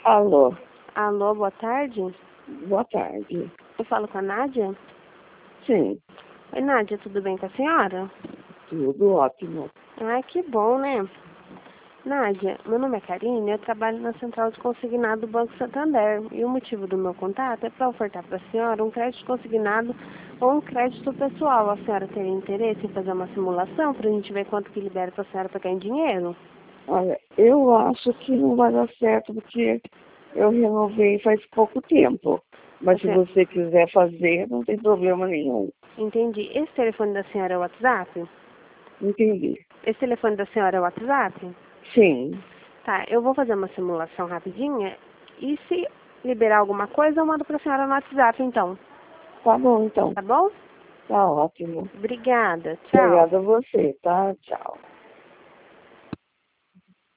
Alô, Alô, boa tarde. boa tarde. Eu falo com a Nádia? Sim, Oi, Nádia, tudo bem com a senhora? tudo ótimo. Ai, que bom, né? Nádia, meu nome é Karine, eu trabalho na Central de Consignado do Banco Santander. E o motivo do meu contato é para ofertar para a senhora um crédito consignado ou um crédito pessoal. A senhora teria interesse em fazer uma simulação para a gente ver quanto que libera para a senhora pegar em dinheiro? Olha, eu acho que não vai dar certo porque eu renovei faz pouco tempo. Mas se Você você quiser fazer, não tem problema nenhum. Entendi. Esse telefone da senhora é o WhatsApp? Entendi. Esse telefone da senhora é o WhatsApp? Sim, Tá, eu vou fazer uma simulação rapidinha e se liberar alguma coisa, eu mando para a senhora no WhatsApp, então. tá bom então. Tá bom? Tá ótimo. Obrigada. Tchau. Obrigada a você, tá? Tchau.